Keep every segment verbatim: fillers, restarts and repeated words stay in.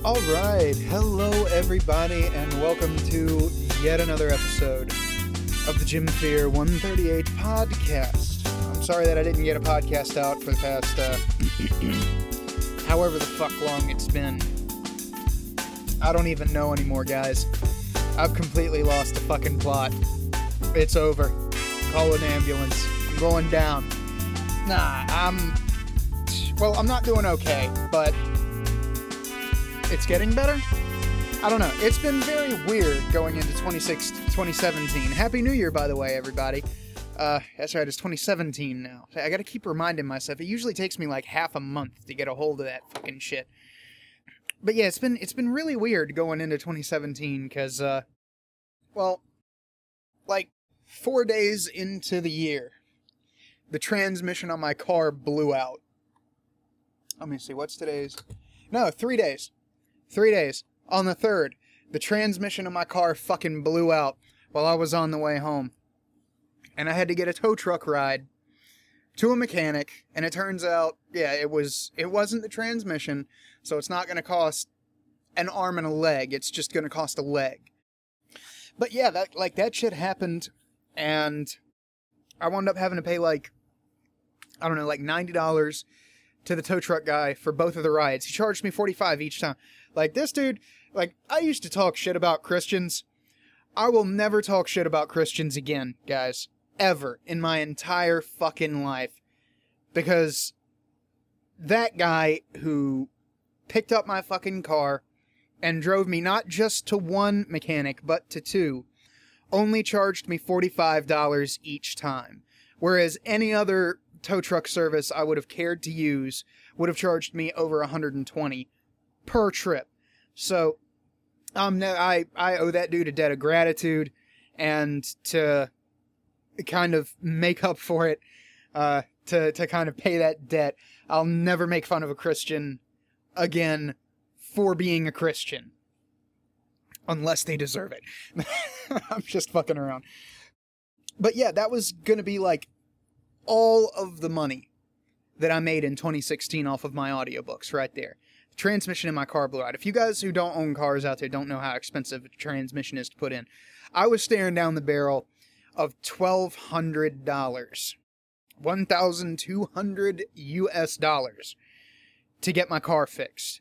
All right, hello everybody, and welcome to yet another episode of the Jim Fear one thirty-eight podcast. I'm sorry that I didn't get a podcast out for the past, uh, however the fuck long it's been. I don't even know anymore, guys. I've completely lost the fucking plot. It's over. Call an ambulance. I'm going down. Nah, I'm... Well, I'm not doing okay, but... it's getting better? I don't know. It's been very weird going into twenty seventeen. Happy New Year, by the way, everybody. Uh, that's right, it's twenty seventeen now. I gotta keep reminding myself. It usually takes me like half a month to get a hold of that fucking shit. But yeah, it's been it's been really weird going into twenty seventeen, because, uh, well, like, four days into the year, the transmission on my car blew out. Let me see, what's today's? No, three days. Three days. On the third, the transmission of my car fucking blew out while I was on the way home. And I had to get a tow truck ride to a mechanic, and it turns out, yeah, it was, it wasn't the transmission, so it's not going to cost an arm and a leg, it's just going to cost a leg. But yeah, that, like, that shit happened, and I wound up having to pay, like, I don't know, like ninety dollars to the tow truck guy for both of the rides. He charged me forty-five dollars each time. Like, this dude, like, I used to talk shit about Christians. I will never talk shit about Christians again, guys. Ever. In my entire fucking life. Because that guy who picked up my fucking car and drove me not just to one mechanic, but to two, only charged me forty-five dollars each time. Whereas any other tow truck service I would have cared to use would have charged me over one hundred twenty dollars per trip. So, um, I, I owe that dude a debt of gratitude, and to kind of make up for it, uh, to, to kind of pay that debt, I'll never make fun of a Christian again for being a Christian. Unless they deserve it. I'm just fucking around. But yeah, that was gonna be like all of the money that I made in twenty sixteen off of my audiobooks right there. The transmission in my car blew out. If you guys who don't own cars out there don't know how expensive a transmission is to put in, I was staring down the barrel of twelve hundred dollars. one thousand two hundred U S dollars to get my car fixed.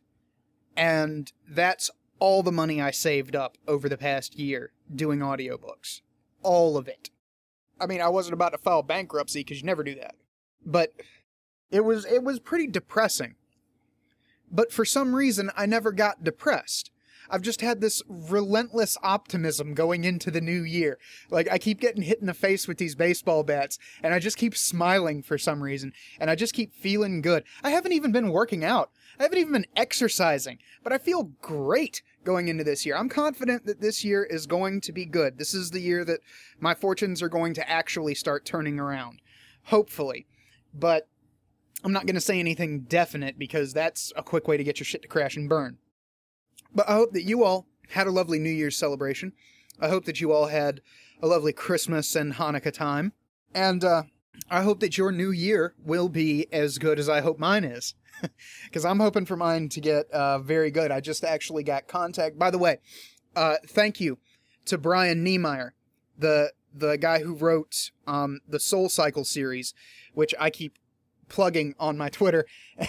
And that's all the money I saved up over the past year doing audiobooks. All of it. I mean, I wasn't about to file bankruptcy, because you never do that. But it was it was pretty depressing. But for some reason, I never got depressed. I've just had this relentless optimism going into the new year. Like, I keep getting hit in the face with these baseball bats, and I just keep smiling for some reason, and I just keep feeling good. I haven't even been working out. I haven't even been exercising, but I feel great going into this year. I'm confident that this year is going to be good. This is the year that my fortunes are going to actually start turning around. Hopefully. But I'm not going to say anything definite, because that's a quick way to get your shit to crash and burn. But I hope that you all had a lovely New Year's celebration. I hope that you all had a lovely Christmas and Hanukkah time. And uh, I hope that your new year will be as good as I hope mine is. Because I'm hoping for mine to get uh, very good. I just actually got contact. By the way, uh, thank you to Brian Niemeyer, the the guy who wrote um, the Soul Cycle series, which I keep plugging on my Twitter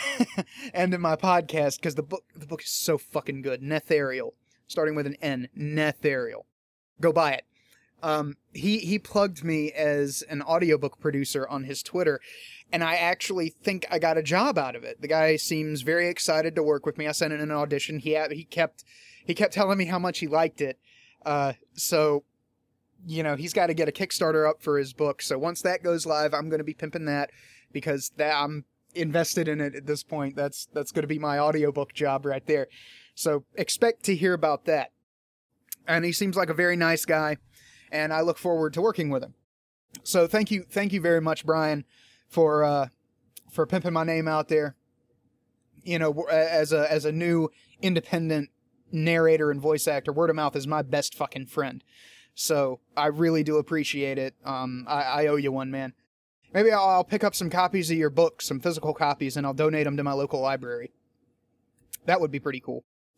and in my podcast, because the book the book is so fucking good. Netherial, starting with an N. Netherial. Go buy it. Um, he, he plugged me as an audiobook producer on his Twitter, and I actually think I got a job out of it. The guy seems very excited to work with me. I sent in an audition. He had, he kept he kept telling me how much he liked it. Uh, so, you know, he's got to get a Kickstarter up for his book. So once that goes live, I'm going to be pimping that, because that I'm invested in it at this point. That's that's going to be my audiobook job right there. So expect to hear about that. And he seems like a very nice guy, and I look forward to working with him. So thank you, thank you very much, Brian, for uh, for pimping my name out there. You know, as a as a new independent narrator and voice actor, word of mouth is my best fucking friend. So I really do appreciate it. Um, I, I owe you one, man. Maybe I'll, I'll pick up some copies of your book, some physical copies, and I'll donate them to my local library. That would be pretty cool.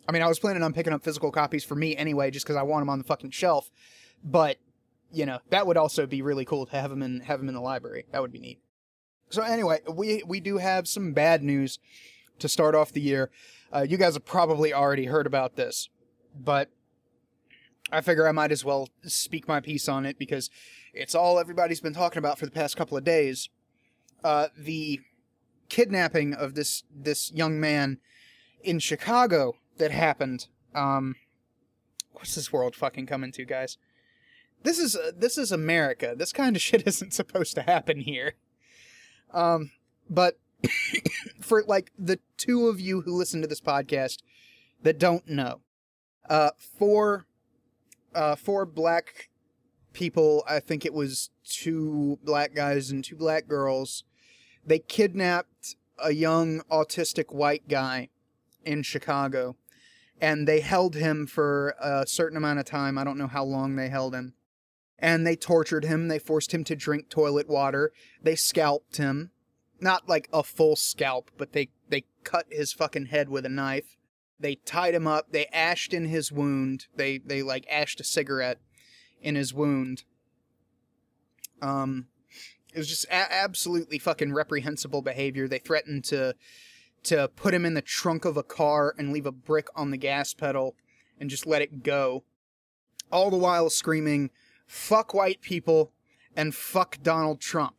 I mean, I was planning on picking up physical copies for me anyway, just because I want them on the fucking shelf. But, you know, that would also be really cool to have them in, have them in the library. That would be neat. So anyway, we, we do have some bad news to start off the year. Uh, you guys have probably already heard about this, but I figure I might as well speak my piece on it because it's all everybody's been talking about for the past couple of days. Uh, the kidnapping of this, this young man in Chicago that happened. Um, what's this world fucking coming to, guys? This is, uh, this is America. This kind of shit isn't supposed to happen here. Um, but for, like, the two of you who listen to this podcast that don't know, uh, four, uh, four black people, I think it was two black guys and two black girls, they kidnapped a young autistic white guy in Chicago, and they held him for a certain amount of time. I don't know how long they held him. And they tortured him. They forced him to drink toilet water. They scalped him. Not like a full scalp, but they, they cut his fucking head with a knife. They tied him up. They ashed in his wound. They, they like, ashed a cigarette in his wound. Um, it was just a- absolutely fucking reprehensible behavior. They threatened to, to put him in the trunk of a car and leave a brick on the gas pedal and just let it go. All the while screaming, fuck white people, and fuck Donald Trump.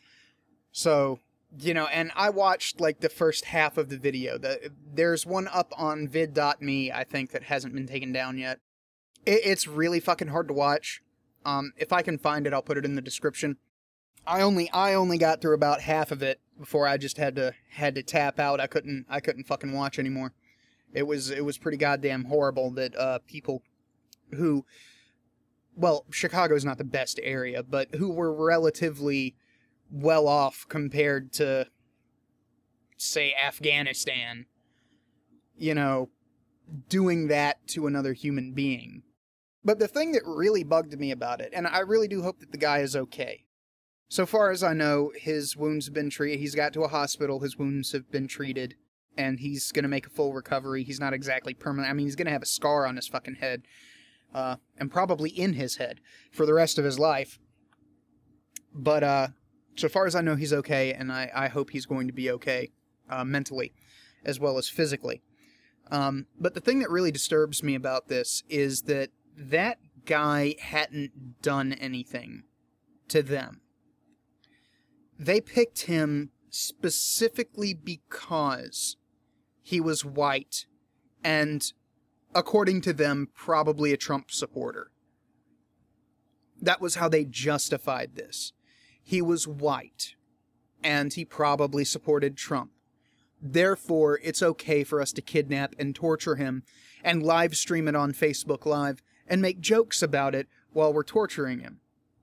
So, you know, and I watched, like, the first half of the video. The, there's one up on vid dot me, I think, that hasn't been taken down yet. It, it's really fucking hard to watch. Um, if I can find it, I'll put it in the description. I only, I only got through about half of it before I just had to, had to tap out. I couldn't, I couldn't fucking watch anymore. It was, it was pretty goddamn horrible that, uh, people who... well, Chicago's not the best area, but who were relatively well off compared to, say, Afghanistan, you know, doing that to another human being. But the thing that really bugged me about it, and I really do hope that the guy is okay. So far as I know, his wounds have been treated. He's got to a hospital, his wounds have been treated, and he's going to make a full recovery. He's not exactly permanent. I mean, he's going to have a scar on his fucking head. Uh, and probably in his head for the rest of his life. But, uh, so far as I know, he's okay, and I, I hope he's going to be okay, uh, mentally, as well as physically. Um, but the thing that really disturbs me about this is that that guy hadn't done anything to them. They picked him specifically because he was white, and according to them, probably a Trump supporter. That was how they justified this. He was white, and he probably supported Trump. Therefore, it's okay for us to kidnap and torture him, and live stream it on Facebook Live, and make jokes about it while we're torturing him.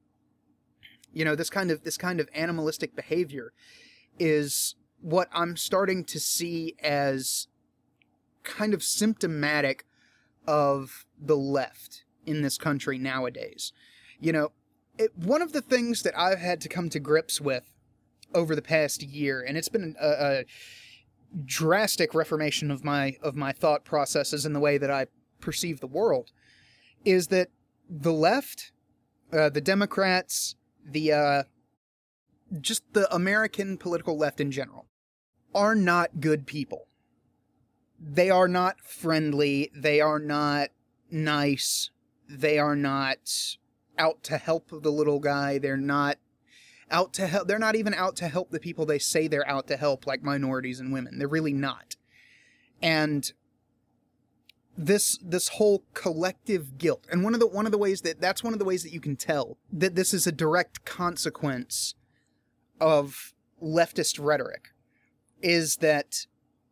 You know, this kind of, this kind of animalistic behavior is what I'm starting to see as kind of symptomatic of the left in this country nowadays. You know, it, one of the things that I've had to come to grips with over the past year, and it's been a, a drastic reformation of my of my thought processes and the way that I perceive the world, is that the left, uh, the Democrats, the uh, just the American political left in general, are not good people. They are not friendly, they are not nice, they are not out to help the little guy, they're not out to help, they're not even out to help the people they say they're out to help, like minorities and women. They're really not. And this this whole collective guilt, and one of the one of the ways that that's one of the ways that you can tell that this is a direct consequence of leftist rhetoric, is that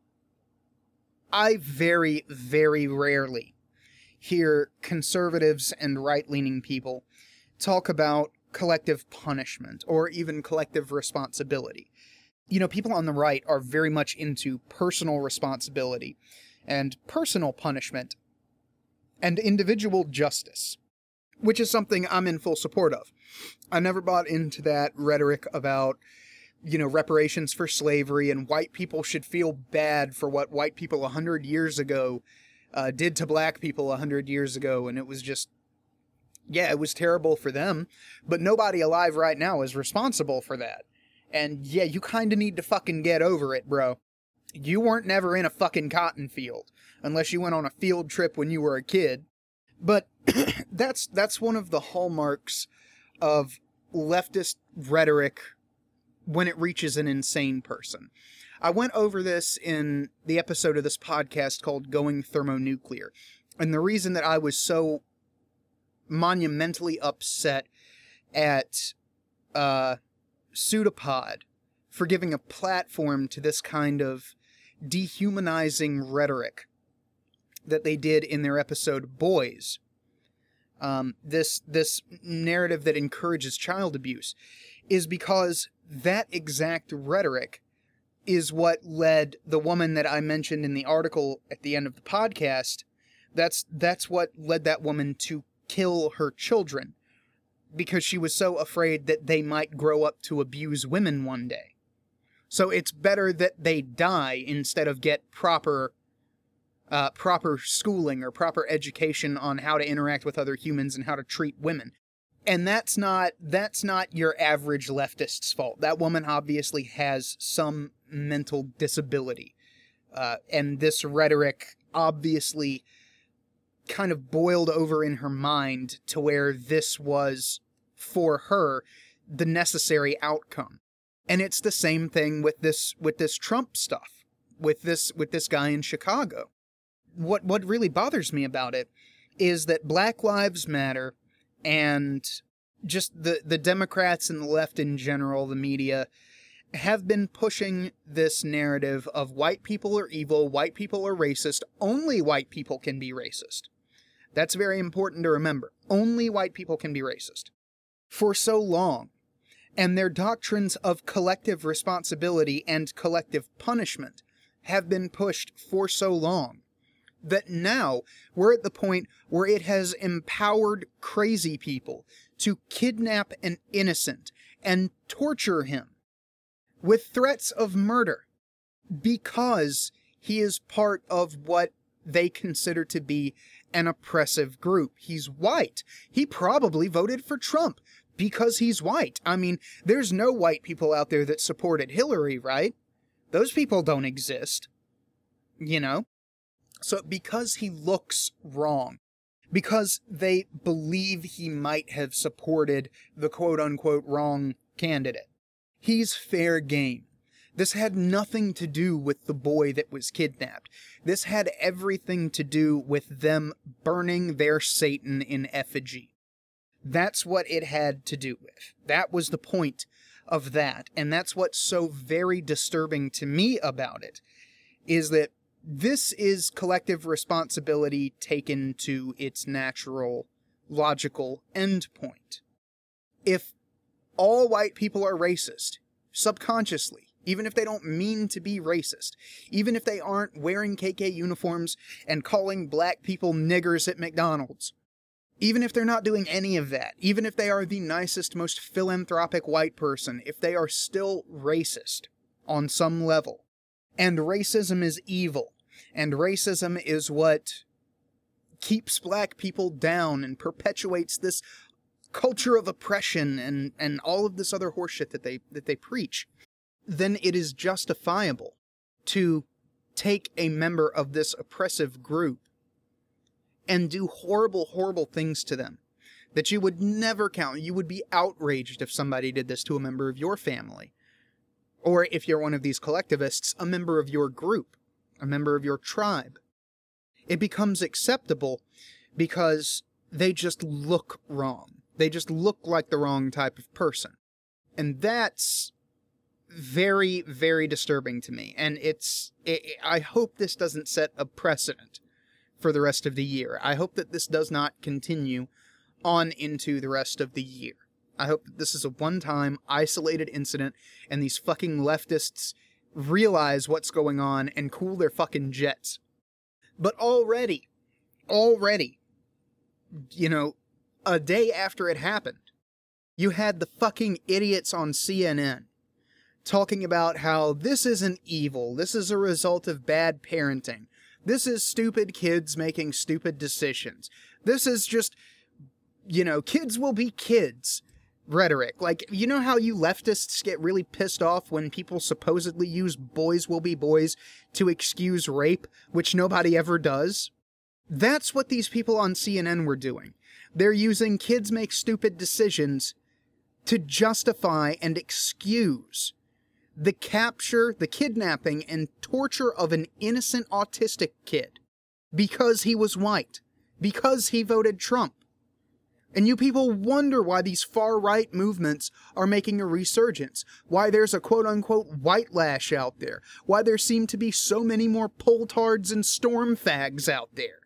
I very, very rarely hear conservatives and right-leaning people talk about collective punishment or even collective responsibility. You know, people on the right are very much into personal responsibility and personal punishment and individual justice, which is something I'm in full support of. I never bought into that rhetoric about, you know, reparations for slavery and white people should feel bad for what white people a hundred years ago uh, did to black people a hundred years ago, and it was just, yeah, it was terrible for them, but nobody alive right now is responsible for that. And yeah, you kind of need to fucking get over it, bro. You weren't never in a fucking cotton field, unless you went on a field trip when you were a kid. But that's that's one of the hallmarks of leftist rhetoric when it reaches an insane person. I went over this in the episode of this podcast called Going Thermonuclear. And the reason that I was so monumentally upset at uh, Pseudopod for giving a platform to this kind of dehumanizing rhetoric that they did in their episode Boys. Um, this this narrative that encourages child abuse is because that exact rhetoric is what led the woman that I mentioned in the article at the end of the podcast, that's that's what led that woman to kill her children, because she was so afraid that they might grow up to abuse women one day. So it's better that they die instead of get proper uh, proper schooling or proper education on how to interact with other humans and how to treat women. And that's not that's not your average leftist's fault. That woman obviously has some mental disability. Uh, and this rhetoric obviously kind of boiled over in her mind to where this was, for her, the necessary outcome. And it's the same thing with this with this Trump stuff, with this with this guy in Chicago. What what really bothers me about it is that Black Lives Matter and just the, the Democrats and the left in general, the media, have been pushing this narrative of white people are evil, white people are racist, only white people can be racist. That's very important to remember. Only white people can be racist. For so long. And their doctrines of collective responsibility and collective punishment have been pushed for so long that now we're at the point where it has empowered crazy people to kidnap an innocent and torture him with threats of murder because he is part of what they consider to be an oppressive group. He's white. He probably voted for Trump because he's white. I mean, there's no white people out there that supported Hillary, right? Those people don't exist, you know? So because he looks wrong, because they believe he might have supported the quote-unquote wrong candidate, he's fair game. This had nothing to do with the boy that was kidnapped. This had everything to do with them burning their Satan in effigy. That's what it had to do with. That was the point of that. And that's what's so very disturbing to me about it, is that this is collective responsibility taken to its natural, logical endpoint. If all white people are racist, subconsciously, even if they don't mean to be racist, even if they aren't wearing K K uniforms and calling black people niggers at McDonald's, even if they're not doing any of that, even if they are the nicest, most philanthropic white person, if they are still racist on some level, and racism is evil, and racism is what keeps black people down and perpetuates this culture of oppression and, and all of this other horseshit that they that they preach, then it is justifiable to take a member of this oppressive group and do horrible, horrible things to them that you would never count. You would be outraged if somebody did this to a member of your family. Or if you're one of these collectivists, a member of your group, a member of your tribe. It becomes acceptable because they just look wrong. They just look like the wrong type of person. And that's very, very disturbing to me. And it's, it, I hope this doesn't set a precedent for the rest of the year. I hope that this does not continue on into the rest of the year. I hope that this is a one-time, isolated incident, and these fucking leftists realize what's going on and cool their fucking jets. But already, already, you know, a day after it happened, you had the fucking idiots on C N N talking about how this isn't evil, this is a result of bad parenting. This is stupid kids making stupid decisions. This is just, you know, kids will be kids rhetoric. Like, you know how you leftists get really pissed off when people supposedly use boys will be boys to excuse rape, which nobody ever does? That's what these people on C N N were doing. They're using kids make stupid decisions to justify and excuse the capture, the kidnapping, and torture of an innocent autistic kid because he was white, because he voted Trump. And you people wonder why these far-right movements are making a resurgence, why there's a quote-unquote white lash out there, why there seem to be so many more poltards and storm fags out there.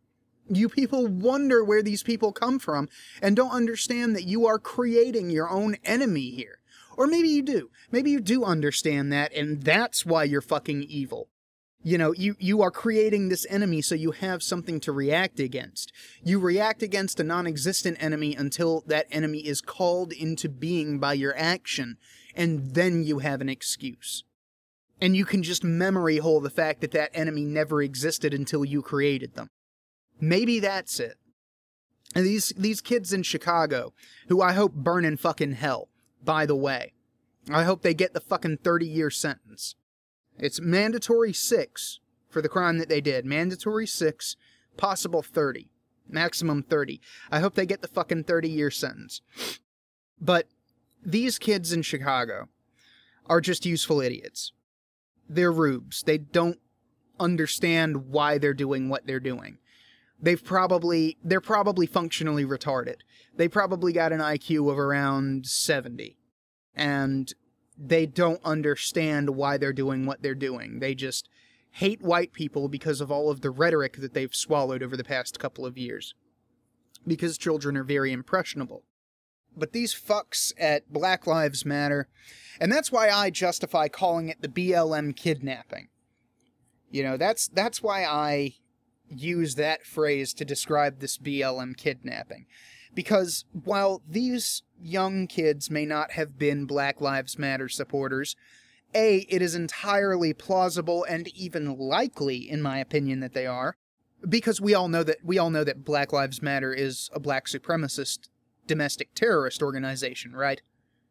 You people wonder where these people come from and don't understand that you are creating your own enemy here. Or maybe you do. Maybe you do understand that, and that's why you're fucking evil. You know, you, you are creating this enemy so you have something to react against. You react against a non-existent enemy until that enemy is called into being by your action, and then you have an excuse. And you can just memory hole the fact that that enemy never existed until you created them. Maybe that's it. And these, these kids in Chicago, who I hope burn in fucking hell, by the way. I hope they get the fucking thirty-year sentence. It's mandatory six for the crime that they did. Mandatory six, possible thirty. Maximum thirty. I hope they get the fucking thirty-year sentence. But these kids in Chicago are just useful idiots. They're rubes. They don't understand why they're doing what they're doing. They've probably, they're probably functionally retarded. They probably got an I Q of around seventy. And they don't understand why they're doing what they're doing. They just hate white people because of all of the rhetoric that they've swallowed over the past couple of years. Because children are very impressionable. But these fucks at Black Lives Matter, and that's why I justify calling it the B L M kidnapping. You know, that's that's why I use that phrase to describe this B L M kidnapping. Because while these young kids may not have been Black Lives Matter supporters, A, it is entirely plausible and even likely, in my opinion, that they are, because we all know that we all know that Black Lives Matter is a black supremacist domestic terrorist organization, right?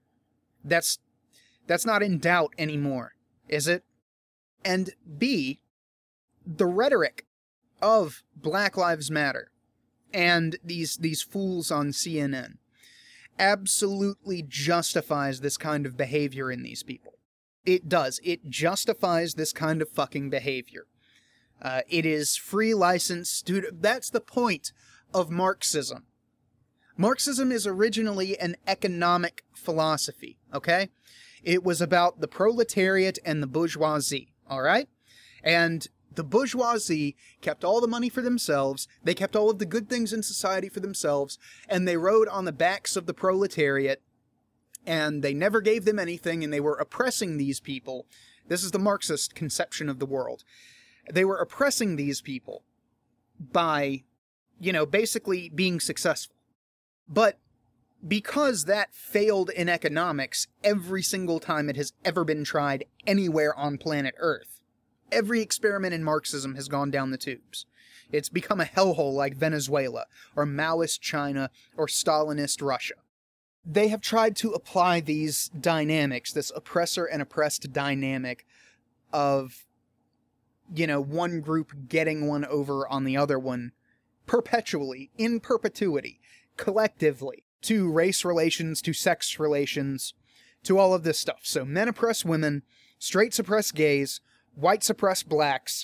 That's that's not in doubt anymore, is it? And B, the rhetoric of Black Lives Matter and these these fools on C N N absolutely justifies this kind of behavior in these people. It does. It justifies this kind of fucking behavior. Uh, it is free license. Dude, that's the point of Marxism. Marxism is originally an economic philosophy, okay? It was about the proletariat and the bourgeoisie, all right? And the bourgeoisie kept all the money for themselves, they kept all of the good things in society for themselves, and they rode on the backs of the proletariat, and they never gave them anything, and they were oppressing these people. This is the Marxist conception of the world. They were oppressing these people by, you know, basically being successful. But because that failed in economics every single time it has ever been tried anywhere on planet Earth, every experiment in Marxism has gone down the tubes. It's become a hellhole like Venezuela, or Maoist China, or Stalinist Russia. They have tried to apply these dynamics, this oppressor and oppressed dynamic of, you know, one group getting one over on the other one, perpetually, in perpetuity, collectively, to race relations, to sex relations, to all of this stuff. So men oppress women, straights oppress gays, whites oppress blacks.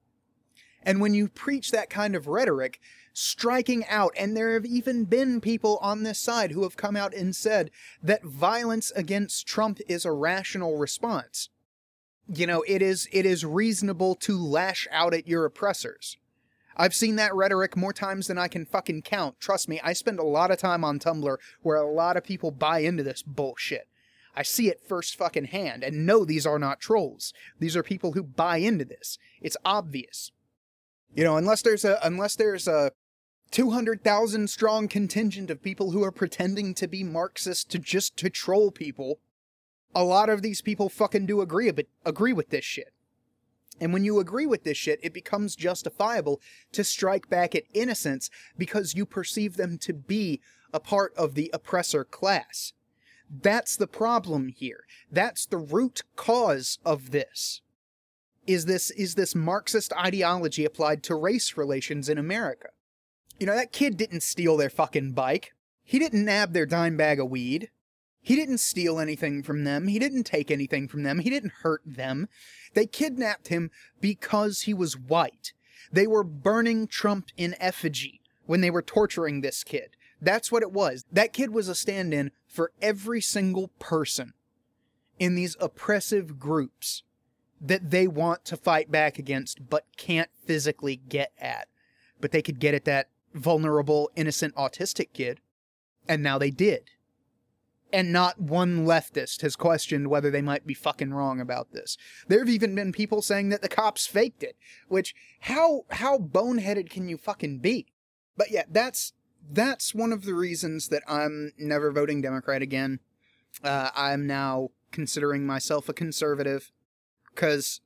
And when you preach that kind of rhetoric, striking out, and there have even been people on this side who have come out and said that violence against Trump is a rational response. You know, it is it is reasonable to lash out at your oppressors. I've seen that rhetoric more times than I can fucking count. Trust me, I spend a lot of time on Tumblr where a lot of people buy into this bullshit. I see it first fucking hand, and no, these are not trolls. These are people who buy into this. It's obvious. You know, unless there's a unless there's a two hundred thousand strong contingent of people who are pretending to be Marxist to just to troll people, a lot of these people fucking do agree but agree with this shit. And when you agree with this shit, it becomes justifiable to strike back at innocents because you perceive them to be a part of the oppressor class. That's the problem here. That's the root cause of this. Is this, is this Marxist ideology applied to race relations in America. You know, that kid didn't steal their fucking bike. He didn't nab their dime bag of weed. He didn't steal anything from them. He didn't take anything from them. He didn't hurt them. They kidnapped him because he was white. They were burning Trump in effigy when they were torturing this kid. That's what it was. That kid was a stand-in for every single person in these oppressive groups that they want to fight back against but can't physically get at. But they could get at that vulnerable, innocent, autistic kid. And now they did. And not one leftist has questioned whether they might be fucking wrong about this. There have even been people saying that the cops faked it. Which, how how boneheaded can you fucking be? But yeah, that's that's one of the reasons that I'm never voting Democrat again. Uh, I'm now considering myself a conservative. Because,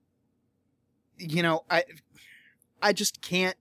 you know, I I just can't,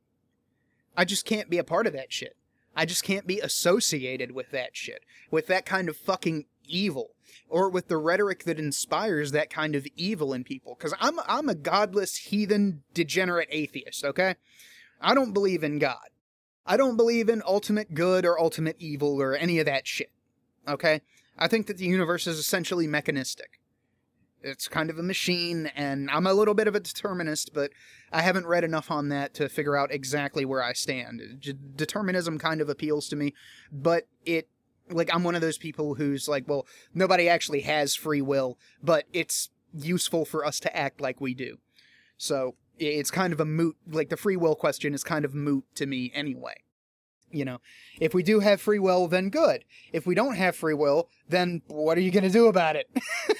I just can't be a part of that shit. I just can't be associated with that shit, with that kind of fucking evil, or with the rhetoric that inspires that kind of evil in people. Because I'm, I'm a godless, heathen, degenerate atheist, okay? I don't believe in God. I don't believe in ultimate good or ultimate evil or any of that shit, okay? I think that the universe is essentially mechanistic. It's kind of a machine, and I'm a little bit of a determinist, but I haven't read enough on that to figure out exactly where I stand. D- determinism kind of appeals to me, but it, like, I'm one of those people who's like, well, nobody actually has free will, but it's useful for us to act like we do. So, it's kind of a moot, like, the free will question is kind of moot to me anyway. You know, if we do have free will, then good. If we don't have free will, then what are you going to do about it?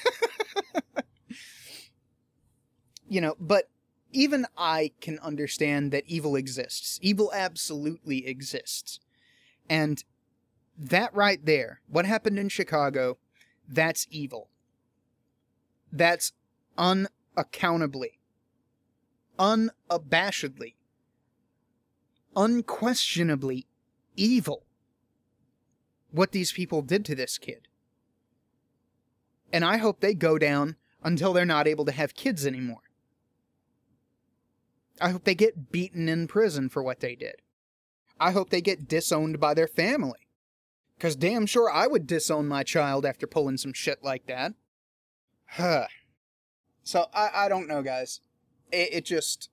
You know, but even I can understand that evil exists. Evil absolutely exists. And that right there, what happened in Chicago, that's evil. That's unaccountably, unabashedly, unquestionably evil. What these people did to this kid. And I hope they go down until they're not able to have kids anymore. I hope they get beaten in prison for what they did. I hope they get disowned by their family. Because damn sure I would disown my child after pulling some shit like that. Huh. So, I, I don't know, guys. It, it just...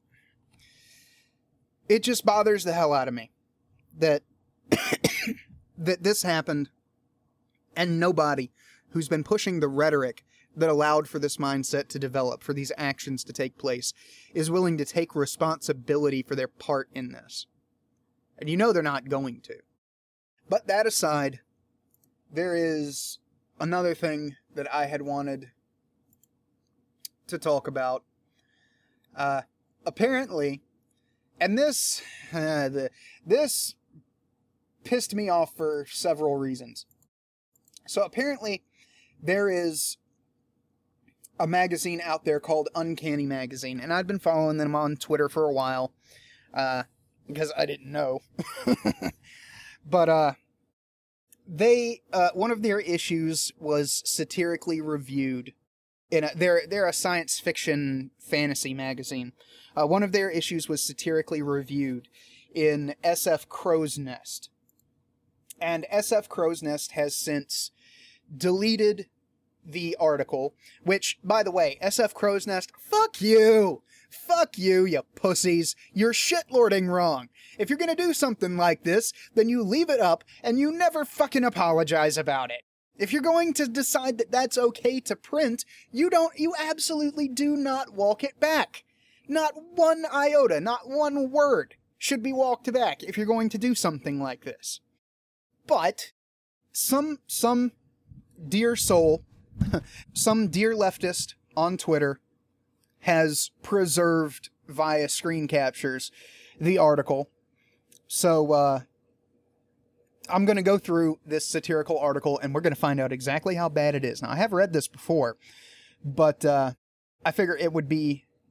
It just bothers the hell out of me. That... that this happened. And nobody who's been pushing the rhetoric that allowed for this mindset to develop, for these actions to take place, is willing to take responsibility for their part in this. And you know they're not going to. But that aside, there is another thing that I had wanted to talk about. Uh, apparently, and this, uh, the, this pissed me off for several reasons. So apparently, there is a magazine out there called Uncanny Magazine, and I'd been following them on Twitter for a while, uh, because I didn't know. But, uh, they, uh, one of their issues was satirically reviewed. In a, they're, they're a science fiction fantasy magazine. Uh, one of their issues was satirically reviewed in S F Crow's Nest. And S F Crow's Nest has since deleted the article, which, by the way, S F Crow's Nest, fuck you! Fuck you, you pussies! You're shitlording wrong! If you're gonna do something like this, then you leave it up, and you never fucking apologize about it. If you're going to decide that that's okay to print, you don't, you absolutely do not walk it back. Not one iota, not one word should be walked back if you're going to do something like this. But, some, some dear soul, some dear leftist on Twitter has preserved via screen captures the article. So, uh, I'm going to go through this satirical article and we're going to find out exactly how bad it is. Now, I have read this before, but, uh, I figure it would be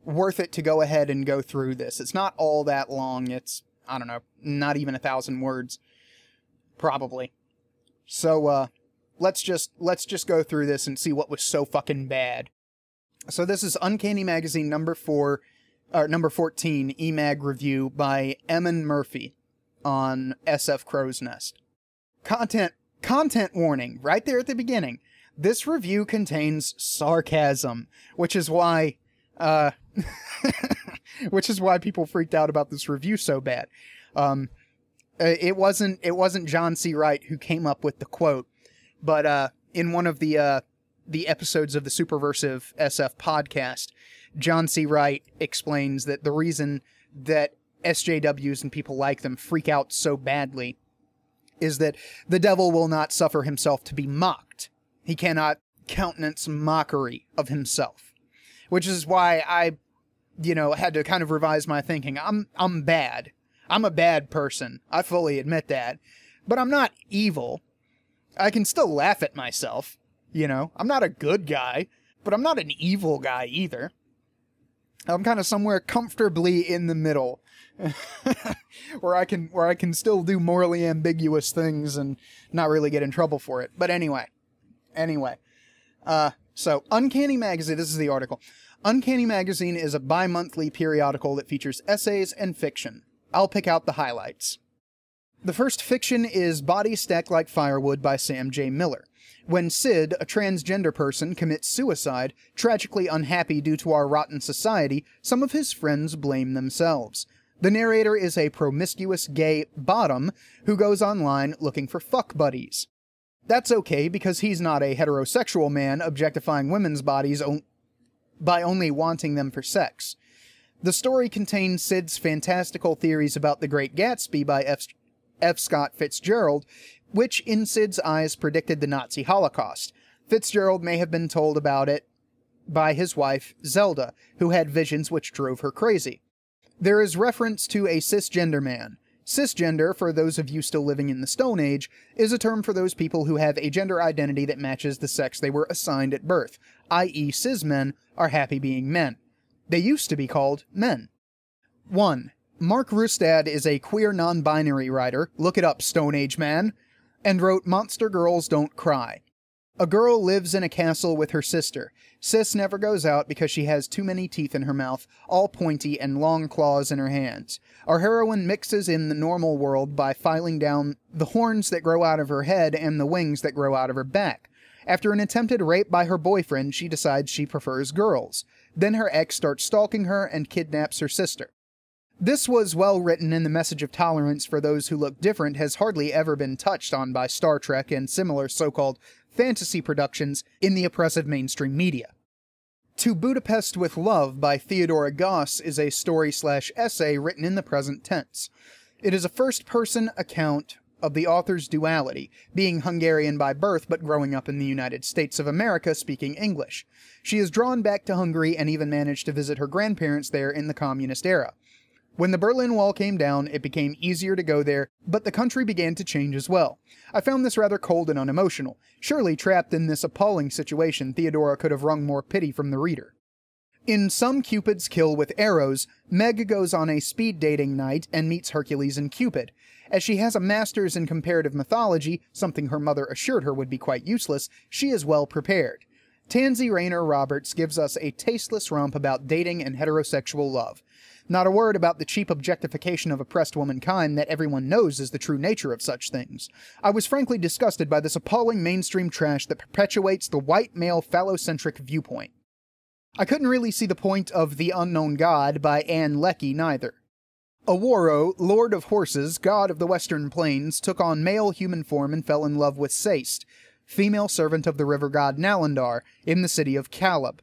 worth it to go ahead and go through this. It's not all that long. It's, I don't know, not even a thousand words. Probably. So, uh, let's just, let's just go through this and see what was so fucking bad. So this is Uncanny Magazine number four, or number fourteen, E M A G review by Emin Murphy on S F Crow's Nest. Content, content warning, right there at the beginning. This review contains sarcasm, which is why, uh, which is why people freaked out about this review so bad. Um, it wasn't, it wasn't John C. Wright who came up with the quote, but, uh, in one of the, uh, the episodes of the Superversive S F podcast, John C. Wright explains that the reason that S J Ws and people like them freak out so badly is that the devil will not suffer himself to be mocked. He cannot countenance mockery of himself. Which is why I, you know, had to kind of revise my thinking. I'm I'm bad. I'm a bad person. I fully admit that. But I'm not evil. I can still laugh at myself. You know, I'm not a good guy, but I'm not an evil guy either. I'm kind of somewhere comfortably in the middle, where I can where I can still do morally ambiguous things and not really get in trouble for it. But anyway, anyway, uh, so Uncanny Magazine. This is the article. Uncanny Magazine is a bi-monthly periodical that features essays and fiction. I'll pick out the highlights. The first fiction is Body Stacked Like Firewood by Sam J. Miller. When Sid, a transgender person, commits suicide, tragically unhappy due to our rotten society, some of his friends blame themselves. The narrator is a promiscuous gay bottom who goes online looking for fuck buddies. That's okay because he's not a heterosexual man objectifying women's bodies on- by only wanting them for sex. The story contains Sid's fantastical theories about The Great Gatsby by F. F. Scott Fitzgerald, which in Sid's eyes predicted the Nazi Holocaust. Fitzgerald may have been told about it by his wife, Zelda, who had visions which drove her crazy. There is reference to a cisgender man. Cisgender, for those of you still living in the Stone Age, is a term for those people who have a gender identity that matches the sex they were assigned at birth, that is cis men are happy being men. They used to be called men. one. Mark Rustad is a queer non-binary writer, look it up, Stone Age man, and wrote Monster Girls Don't Cry. A girl lives in a castle with her sister. Sis never goes out because she has too many teeth in her mouth, all pointy and long claws in her hands. Our heroine mixes in the normal world by filing down the horns that grow out of her head and the wings that grow out of her back. After an attempted rape by her boyfriend, she decides she prefers girls. Then her ex starts stalking her and kidnaps her sister. This was well written, and the message of tolerance for those who look different has hardly ever been touched on by Star Trek and similar so-called fantasy productions in the oppressive mainstream media. To Budapest with Love by Theodora Goss is a story-slash-essay written in the present tense. It is a first-person account of the author's duality, being Hungarian by birth but growing up in the United States of America speaking English. She is drawn back to Hungary and even managed to visit her grandparents there in the communist era. When the Berlin Wall came down, it became easier to go there, but the country began to change as well. I found this rather cold and unemotional. Surely, trapped in this appalling situation, Theodora could have wrung more pity from the reader. In Some Cupids Kill with Arrows, Meg goes on a speed dating night and meets Hercules and Cupid. As she has a master's in comparative mythology, something her mother assured her would be quite useless, she is well prepared. Tansy Rayner Roberts gives us a tasteless romp about dating and heterosexual love. Not a word about the cheap objectification of oppressed womankind that everyone knows is the true nature of such things. I was frankly disgusted by this appalling mainstream trash that perpetuates the white male phallocentric viewpoint. I couldn't really see the point of The Unknown God by Anne Leckie neither. Aworo, Lord of Horses, god of the Western Plains, took on male human form and fell in love with Seist, female servant of the river god Nalandar, in the city of Caleb.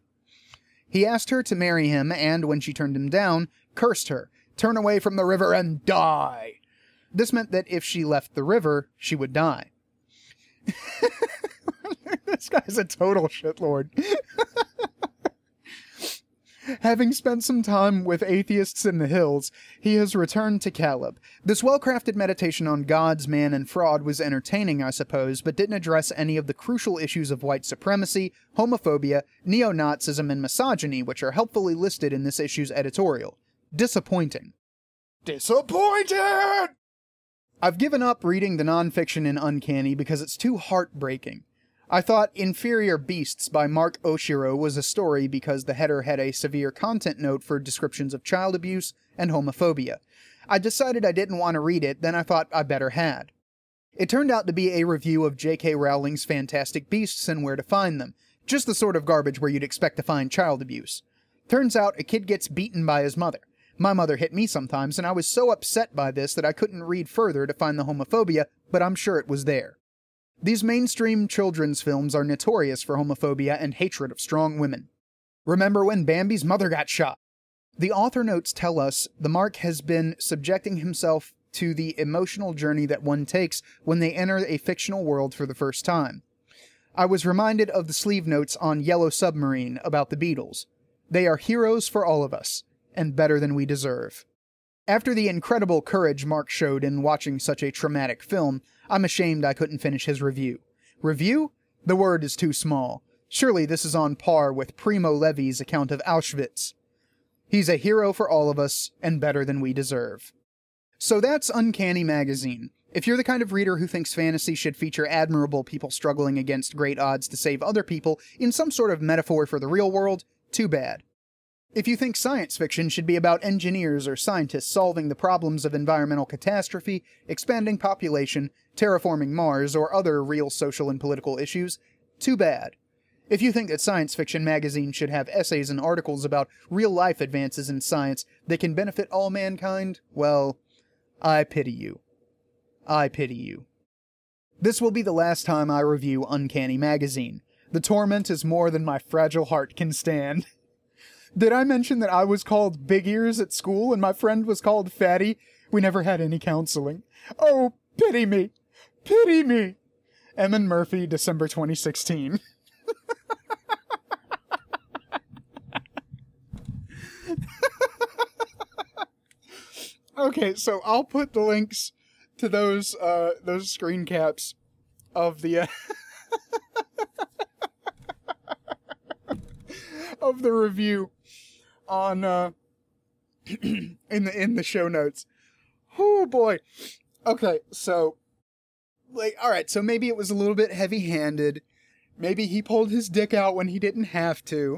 He asked her to marry him, and when she turned him down, cursed her, "Turn away from the river and die!" This meant that if she left the river, she would die. This guy's a total shitlord. Having spent some time with atheists in the hills, he has returned to Caleb. This well-crafted meditation on gods, man, and fraud was entertaining, I suppose, but didn't address any of the crucial issues of white supremacy, homophobia, neo-Nazism, and misogyny, which are helpfully listed in this issue's editorial. Disappointing. Disappointed! I've given up reading the nonfiction in Uncanny because it's too heartbreaking. I thought Inferior Beasts by Mark Oshiro was a story because the header had a severe content note for descriptions of child abuse and homophobia. I decided I didn't want to read it, then I thought I better had. It turned out to be a review of J K Rowling's Fantastic Beasts and Where to Find Them, just the sort of garbage where you'd expect to find child abuse. Turns out a kid gets beaten by his mother. My mother hit me sometimes, and I was so upset by this that I couldn't read further to find the homophobia, but I'm sure it was there. These mainstream children's films are notorious for homophobia and hatred of strong women. Remember when Bambi's mother got shot? The author notes tell us the Mark has been subjecting himself to the emotional journey that one takes when they enter a fictional world for the first time. I was reminded of the sleeve notes on Yellow Submarine about the Beatles. They are heroes for all of us, and better than we deserve. After the incredible courage Mark showed in watching such a traumatic film, I'm ashamed I couldn't finish his review. Review? The word is too small. Surely this is on par with Primo Levi's account of Auschwitz. He's a hero for all of us, and better than we deserve. So that's Uncanny Magazine. If you're the kind of reader who thinks fantasy should feature admirable people struggling against great odds to save other people in some sort of metaphor for the real world, too bad. If you think science fiction should be about engineers or scientists solving the problems of environmental catastrophe, expanding population, terraforming Mars, or other real social and political issues, too bad. If you think that science fiction magazines should have essays and articles about real-life advances in science that can benefit all mankind, well, I pity you. I pity you. This will be the last time I review Uncanny Magazine. The torment is more than my fragile heart can stand. Did I mention that I was called Big Ears at school and my friend was called Fatty? We never had any counseling. Oh, pity me. Pity me. Emin Murphy, December twenty sixteen. Okay, so I'll put the links to those uh, those screen caps of the uh, of the review on uh, in the in the show notes. Oh boy. Okay, so like, all right, so maybe it was a little bit heavy-handed. Maybe he pulled his dick out when he didn't have to.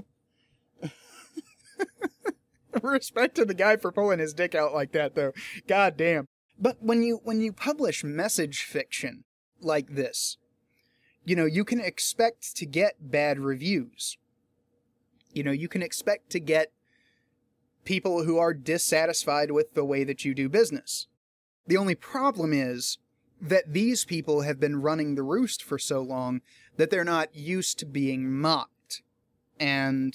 Respect to the guy for pulling his dick out like that, though. God damn. But when you when you publish message fiction like this, you know, you can expect to get bad reviews. You know, you can expect to get people who are dissatisfied with the way that you do business. The only problem is that these people have been running the roost for so long that they're not used to being mocked. And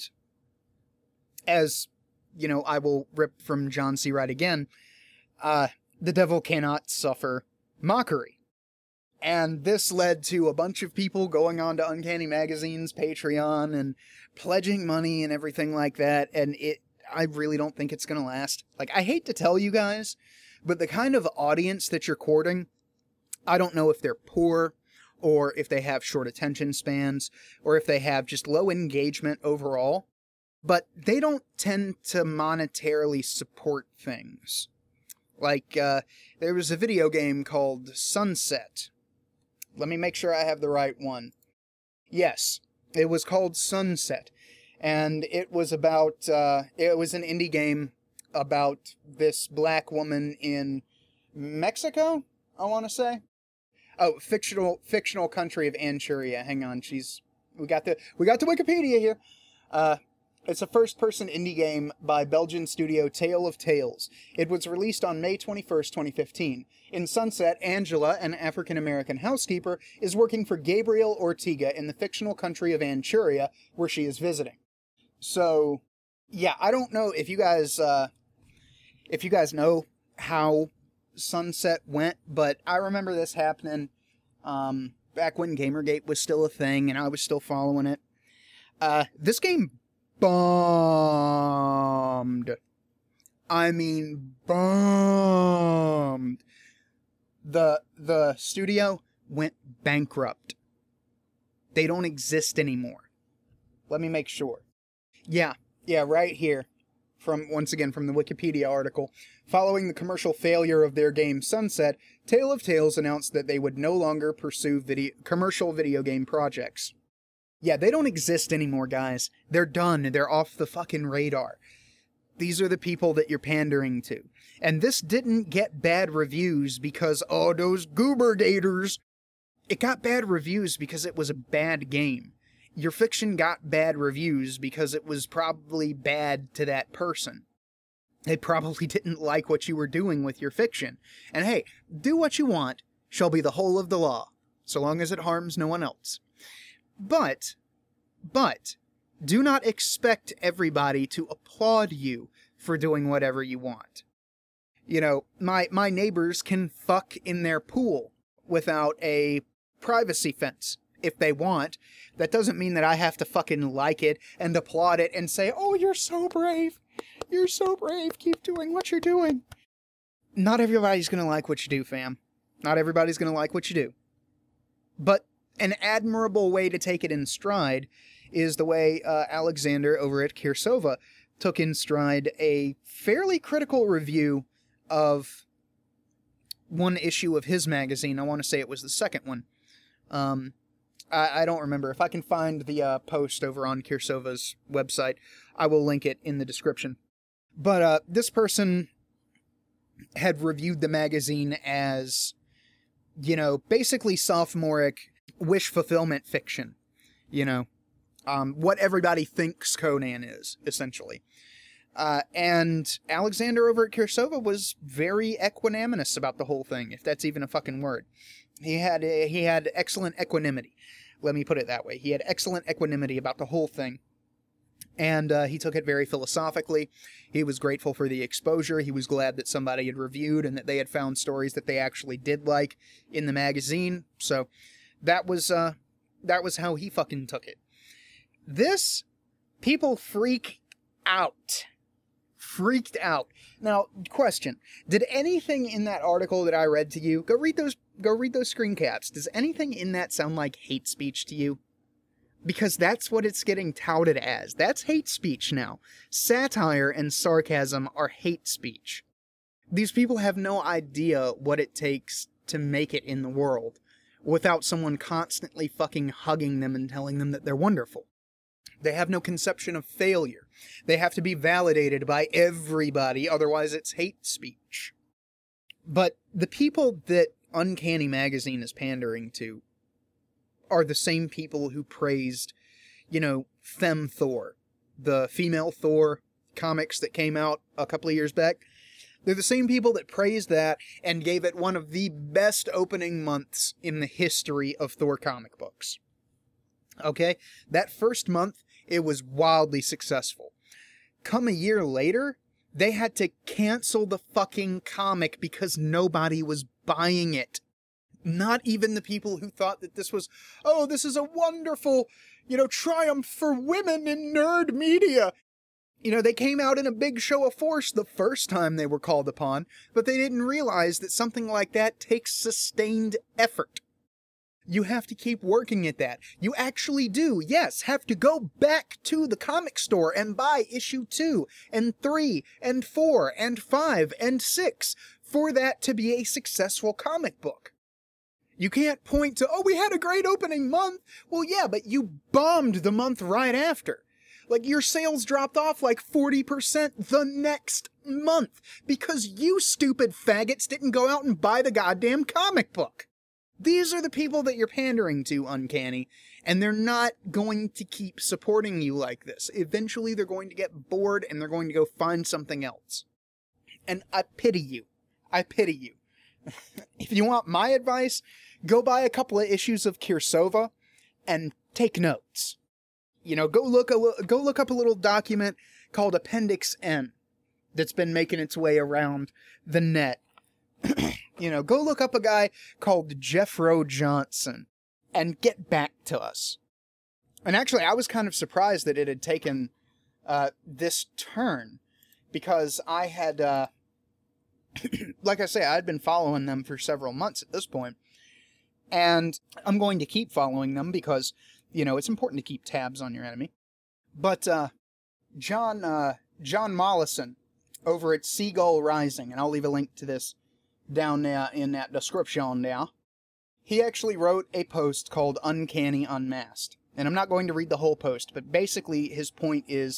as, you know, I will rip from John C. Wright again, uh, the devil cannot suffer mockery. And this led to a bunch of people going on to Uncanny Magazine's Patreon and pledging money and everything like that, and it, I really don't think it's gonna last. Like, I hate to tell you guys, but the kind of audience that you're courting, I don't know if they're poor, or if they have short attention spans, or if they have just low engagement overall, but they don't tend to monetarily support things. Like, uh, there was a video game called Sunset. Let me make sure I have the right one. Yes, it was called Sunset, and it was about, uh, it was an indie game about this black woman in Mexico, I want to say. Oh, fictional fictional country of Anchuria. Hang on, she's we got the we got the Wikipedia here. Uh, it's a first-person indie game by Belgian studio Tale of Tales. It was released on May twenty-first, twenty fifteen. In Sunset, Angela, an African-American housekeeper, is working for Gabriel Ortega in the fictional country of Anchuria, where she is visiting. So, yeah, I don't know if you guys uh, if you guys know how Sunset went, but I remember this happening um, back when Gamergate was still a thing and I was still following it. Uh, this game bombed. I mean, bombed. The, the studio went bankrupt. They don't exist anymore. Let me make sure. Yeah, yeah, right here. From, once again, from the Wikipedia article. Following the commercial failure of their game Sunset, Tale of Tales announced that they would no longer pursue video, commercial video game projects. Yeah, they don't exist anymore, guys. They're done. They're off the fucking radar. These are the people that you're pandering to. And this didn't get bad reviews because, oh, those goober gators. It got bad reviews because it was a bad game. Your fiction got bad reviews because it was probably bad to that person. They probably didn't like what you were doing with your fiction. And hey, do what you want shall be the whole of the law, so long as it harms no one else. But, but, do not expect everybody to applaud you for doing whatever you want. You know, my, my neighbors can fuck in their pool without a privacy fence. If they want. That doesn't mean that I have to fucking like it and applaud it and say, oh, you're so brave. You're so brave. Keep doing what you're doing. Not everybody's going to like what you do, fam. Not everybody's going to like what you do. But an admirable way to take it in stride is the way uh, Alexander over at Kirsova took in stride a fairly critical review of one issue of his magazine. I want to say it was the second one. Um... I don't remember. If I can find the uh, post over on Kirsova's website, I will link it in the description. But uh, this person had reviewed the magazine as, you know, basically sophomoric wish fulfillment fiction. You know, um, what everybody thinks Conan is, essentially. Uh, and Alexander over at Kirsova was very equanimous about the whole thing, if that's even a fucking word. He had a, he had excellent equanimity. Let me put it that way. He had excellent equanimity about the whole thing. And uh, he took it very philosophically. He was grateful for the exposure. He was glad that somebody had reviewed and that they had found stories that they actually did like in the magazine. So that was uh, that was how he fucking took it. This, people freak out. Freaked out. Now, question. Did anything in that article that I read to you, go read those Go read those screen caps. Does anything in that sound like hate speech to you? Because that's what it's getting touted as. That's hate speech now. Satire and sarcasm are hate speech. These people have no idea what it takes to make it in the world without someone constantly fucking hugging them and telling them that they're wonderful. They have no conception of failure. They have to be validated by everybody, otherwise it's hate speech. But the people that Uncanny Magazine is pandering to are the same people who praised, you know, Femme Thor, the female Thor comics that came out a couple of years back. They're the same people that praised that and gave it one of the best opening months in the history of Thor comic books. Okay? That first month, it was wildly successful. Come a year later, they had to cancel the fucking comic because nobody was buying it. Not even the people who thought that this was, oh, this is a wonderful, you know, triumph for women in nerd media. You know, they came out in a big show of force the first time they were called upon, but they didn't realize that something like that takes sustained effort. You have to keep working at that. You actually do, yes, have to go back to the comic store and buy issue two, and three, and four, and five, and six, for that to be a successful comic book. You can't point to, oh, we had a great opening month. Well, yeah, but you bombed the month right after. Like, your sales dropped off like forty percent the next month because you stupid faggots didn't go out and buy the goddamn comic book. These are the people that you're pandering to, Uncanny, and they're not going to keep supporting you like this. Eventually, they're going to get bored and they're going to go find something else. And I pity you. I pity you. If you want my advice, go buy a couple of issues of Kirsova and take notes. You know, go look a, go look up a little document called Appendix N that's been making its way around the net. You know, go look up a guy called Jeffro Johnson and get back to us. And actually, I was kind of surprised that it had taken uh, this turn, because I had, uh, like I say, I had been following them for several months at this point, and I'm going to keep following them because, you know, it's important to keep tabs on your enemy. But uh, John uh, John Mollison over at Seagull Rising, and I'll leave a link to this down there in that description there, he actually wrote a post called Uncanny Unmasked. And I'm not going to read the whole post, but basically his point is,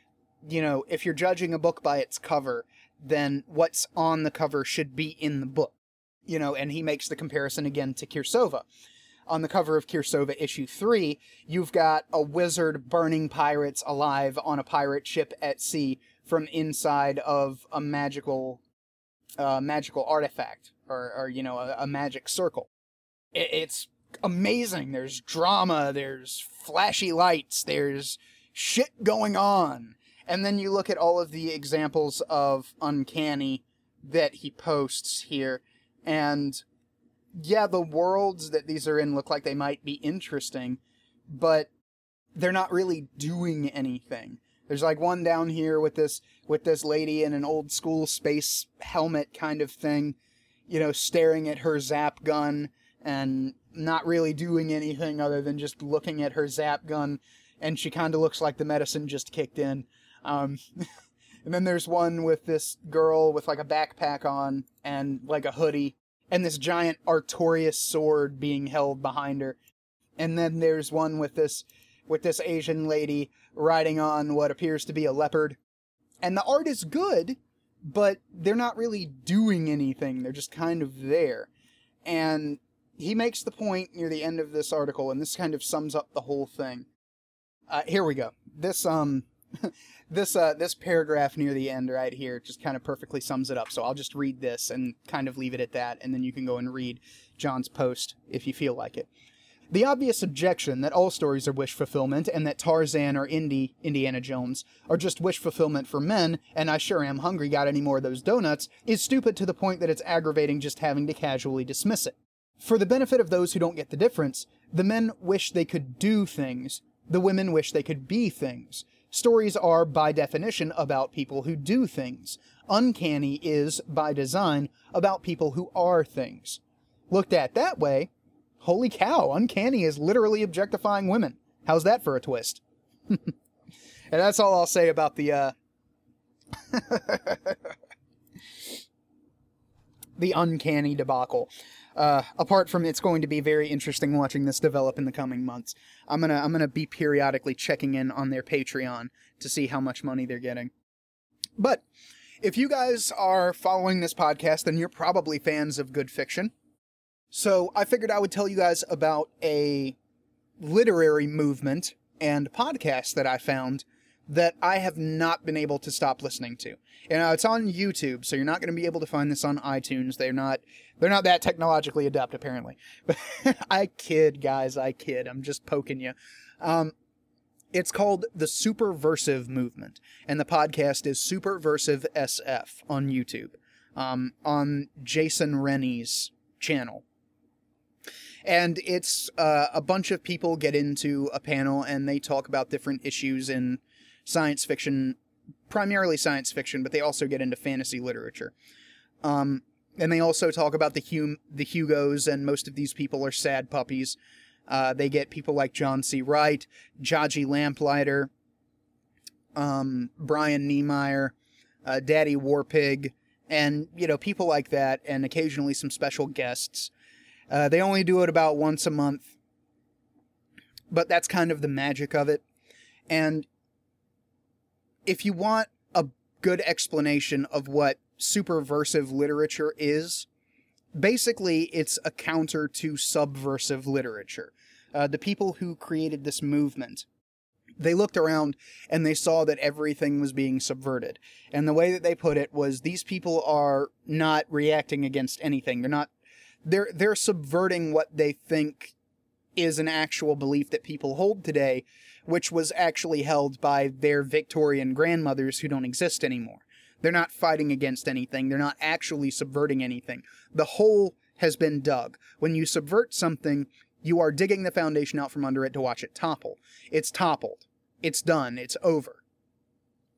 you know, if you're judging a book by its cover, then what's on the cover should be in the book. You know, and he makes the comparison again to Kirsova. On the cover of Kirsova issue three, you've got a wizard burning pirates alive on a pirate ship at sea from inside of a magical uh, magical artifact, or, or you know, a, a magic circle. It, it's amazing. There's drama, there's flashy lights, there's shit going on. And then you look at all of the examples of uncanny that he posts here, and yeah, the worlds that these are in look like they might be interesting, but they're not really doing anything. There's like one down here with this with this lady in an old school space helmet kind of thing, you know, staring at her zap gun and not really doing anything other than just looking at her zap gun, and she kind of looks like the medicine just kicked in. Um, and then there's one with this girl with like a backpack on and like a hoodie, and this giant Artorias sword being held behind her. And then there's one with this with this Asian lady riding on what appears to be a leopard. And the art is good, but they're not really doing anything. They're just kind of there. And he makes the point near the end of this article, and this kind of sums up the whole thing. Uh, here we go. This, um... This uh, this paragraph near the end right here just kind of perfectly sums it up, so I'll just read this and kind of leave it at that, and then you can go and read John's post if you feel like it. The obvious objection that all stories are wish fulfillment, and that Tarzan or Indy, Indiana Jones, are just wish fulfillment for men, and I sure am hungry, got any more of those donuts, is stupid to the point that it's aggravating just having to casually dismiss it. For the benefit of those who don't get the difference, the men wish they could do things, the women wish they could be things. Stories are, by definition, about people who do things. Uncanny is, by design, about people who are things. Looked at that way, holy cow, Uncanny is literally objectifying women. How's that for a twist? And that's all I'll say about the, uh... the Uncanny debacle. Uh, apart from it's going to be very interesting watching this develop in the coming months. I'm gonna I'm gonna be periodically checking in on their Patreon to see how much money they're getting. But if you guys are following this podcast, then you're probably fans of good fiction. So I figured I would tell you guys about a literary movement and podcast that I found that I have not been able to stop listening to. You know, it's on YouTube, so you're not going to be able to find this on iTunes. They're not they're not that technologically adept, apparently. But I kid, guys, I kid. I'm just poking you. Um, it's called the Superversive Movement, and the podcast is Superversive S F on YouTube, um, on Jason Rennie's channel. And it's uh, a bunch of people get into a panel, and they talk about different issues in science fiction, primarily science fiction, but they also get into fantasy literature. Um, and they also talk about the hum- the Hugos, and most of these people are sad puppies. Uh, they get people like John C. Wright, Jaji Lamplighter, um, Brian Niemeyer, uh, Daddy Warpig, and, you know, people like that, and occasionally some special guests. Uh, they only do it about once a month, but that's kind of the magic of it. And if you want a good explanation of what superversive literature is, basically it's a counter to subversive literature. Uh, the people who created this movement, they looked around and they saw that everything was being subverted. And the way that they put it was, these people are not reacting against anything. They're not, they're, they're subverting what they think is an actual belief that people hold today, which was actually held by their Victorian grandmothers who don't exist anymore. They're not fighting against anything. They're not actually subverting anything. The hole has been dug. When you subvert something, you are digging the foundation out from under it to watch it topple. It's toppled. It's done. It's over.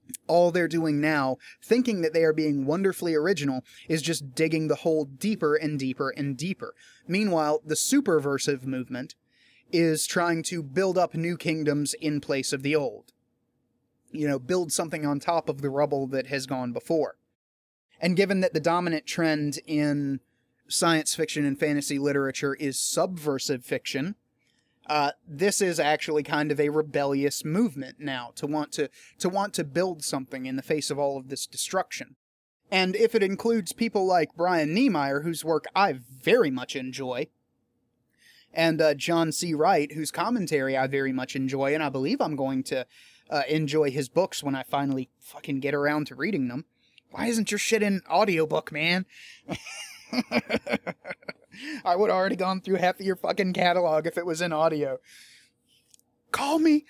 all they're doing now, thinking that they are being wonderfully original, is just digging the hole deeper and deeper and deeper. Meanwhile, the superversive movement is trying to build up new kingdoms in place of the old. You know, build something on top of the rubble that has gone before. And given that the dominant trend in science fiction and fantasy literature is subversive fiction, uh, this is actually kind of a rebellious movement now, to want to, to want to build something in the face of all of this destruction. And if it includes people like Brian Niemeyer, whose work I very much enjoy, and uh, John C. Wright, whose commentary I very much enjoy, and I believe I'm going to uh, enjoy his books when I finally fucking get around to reading them. Why isn't your shit in audiobook, man? I would have already gone through half of your fucking catalog if it was in audio. Call me!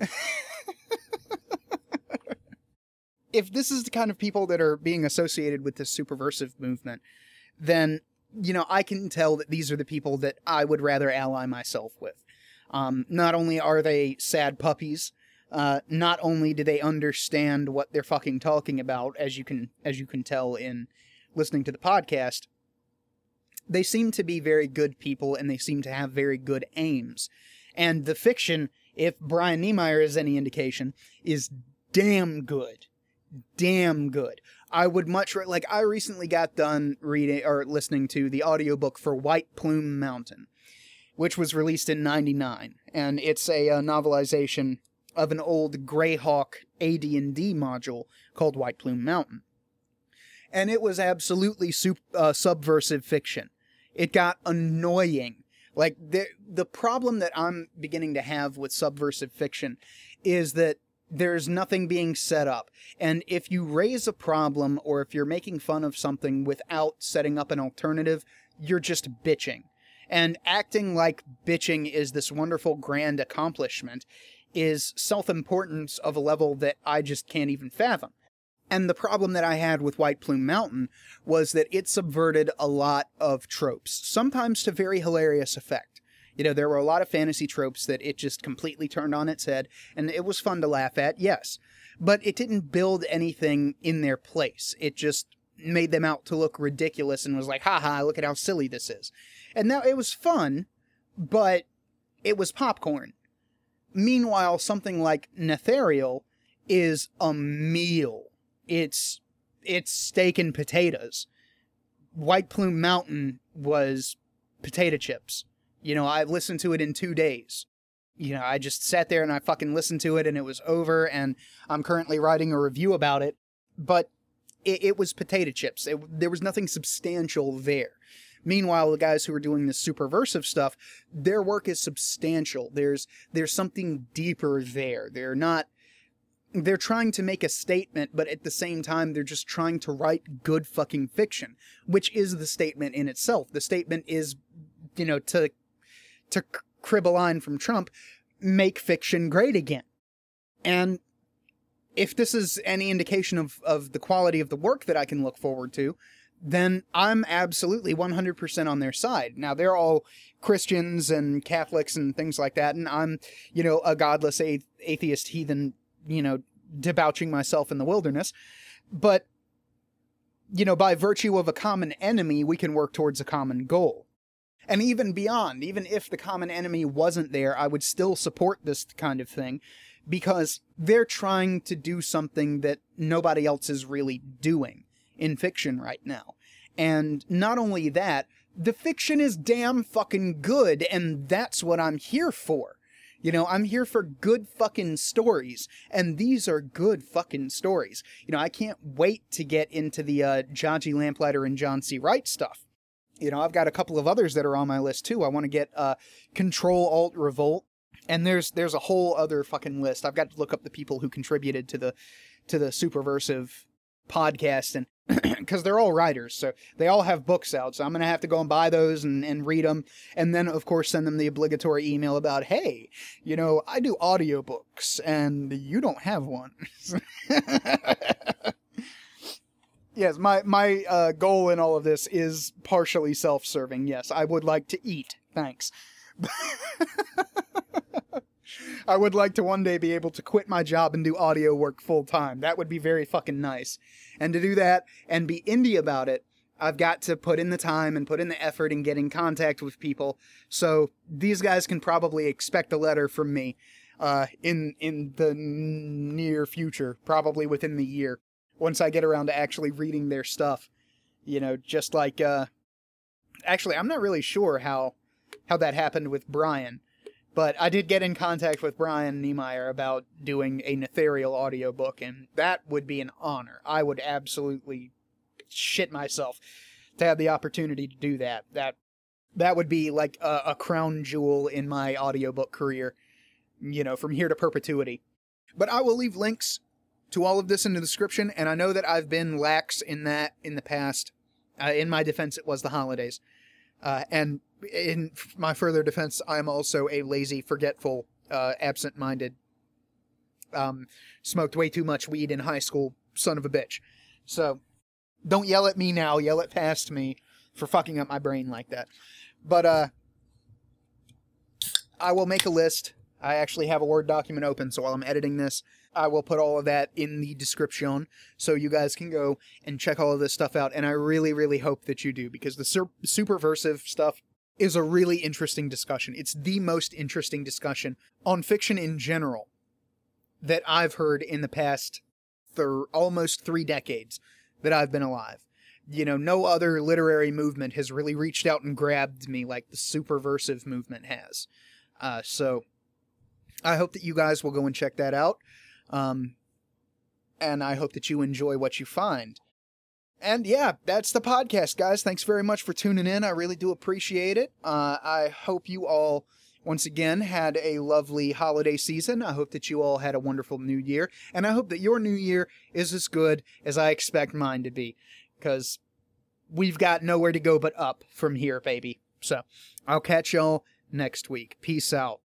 If this is the kind of people that are being associated with this superversive movement, then, you know, I can tell that these are the people that I would rather ally myself with. Um, not only are they sad puppies, uh, not only do they understand what they're fucking talking about, as you can, as you can tell in listening to the podcast, they seem to be very good people, and they seem to have very good aims. And the fiction, if Brian Niemeyer is any indication, is damn good. Damn good. I would much, like, I recently got done reading, or listening to the audiobook for White Plume Mountain, which was released in ninety-nine, and it's a, a novelization of an old Greyhawk A D and D module called White Plume Mountain. And it was absolutely sup- uh, subversive fiction. It got annoying. Like, the, the problem that I'm beginning to have with subversive fiction is that there's nothing being set up. And if you raise a problem, or if you're making fun of something without setting up an alternative, you're just bitching. And acting like bitching is this wonderful grand accomplishment is self-importance of a level that I just can't even fathom. And the problem that I had with White Plume Mountain was that it subverted a lot of tropes, sometimes to very hilarious effect. You know, there were a lot of fantasy tropes that it just completely turned on its head, and it was fun to laugh at, yes. But it didn't build anything in their place. It just made them out to look ridiculous and was like, haha, look at how silly this is. And now it was fun, but it was popcorn. Meanwhile, something like Netherial is a meal. It's it's steak and potatoes. White Plume Mountain was potato chips. You know, I listened to it in two days. You know, I just sat there and I fucking listened to it and it was over, and I'm currently writing a review about it. But it, it was potato chips. It, there was nothing substantial there. Meanwhile, the guys who are doing this superversive stuff, their work is substantial. There's there's something deeper there. They're not... They're trying to make a statement, but at the same time, they're just trying to write good fucking fiction, which is the statement in itself. The statement is, you know, to, to crib a line from Trump, make fiction great again. And if this is any indication of, of the quality of the work that I can look forward to, then I'm absolutely one hundred percent on their side. Now, they're all Christians and Catholics and things like that, and I'm, you know, a godless a- atheist heathen, you know, debauching myself in the wilderness. But, you know, by virtue of a common enemy, we can work towards a common goal. And even beyond, even if the common enemy wasn't there, I would still support this kind of thing, because they're trying to do something that nobody else is really doing in fiction right now. And not only that, the fiction is damn fucking good, and that's what I'm here for. You know, I'm here for good fucking stories, and these are good fucking stories. You know, I can't wait to get into the uh, Jaji Lamplighter and John C. Wright stuff. You know, I've got a couple of others that are on my list, too. I want to get uh, Control, Alt, Revolt, and there's there's a whole other fucking list. I've got to look up the people who contributed to the to the Superversive podcast, and because they're all writers, so they all have books out, so I'm going to have to go and buy those and, and read them, and then, of course, send them the obligatory email about, hey, you know, I do audiobooks, and you don't have one. Yes, my, my uh, goal in all of this is partially self-serving. Yes, I would like to eat. Thanks. I would like to one day be able to quit my job and do audio work full time. That would be very fucking nice. And to do that and be indie about it, I've got to put in the time and put in the effort and get in contact with people. So these guys can probably expect a letter from me uh, in in the near future, probably within the year, once I get around to actually reading their stuff. You know, just like... Uh, actually, I'm not really sure how how that happened with Brian, but I did get in contact with Brian Niemeyer about doing a Netherial audiobook, and that would be an honor. I would absolutely shit myself to have the opportunity to do that. That that would be like a, a crown jewel in my audiobook career, you know, from here to perpetuity. But I will leave links to all of this in the description, and I know that I've been lax in that in the past. Uh, in my defense, it was the holidays. Uh, and in my further defense, I'm also a lazy, forgetful, uh, absent-minded, um, smoked way too much weed in high school son of a bitch. So, don't yell at me now, yell it past me for fucking up my brain like that. But, uh, I will make a list. I actually have a Word document open, so while I'm editing this, I will put all of that in the description, so you guys can go and check all of this stuff out, and I really, really hope that you do, because the sur- superversive stuff is a really interesting discussion. It's the most interesting discussion on fiction in general that I've heard in the past th- almost three decades that I've been alive. You know, no other literary movement has really reached out and grabbed me like the superversive movement has. Uh, so, I hope that you guys will go and check that out. Um, and I hope that you enjoy what you find. And yeah, that's the podcast, guys. Thanks very much for tuning in. I really do appreciate it. Uh, I hope you all, once again, had a lovely holiday season. I hope that you all had a wonderful new year. And I hope that your new year is as good as I expect mine to be. Because we've got nowhere to go but up from here, baby. So, I'll catch y'all next week. Peace out.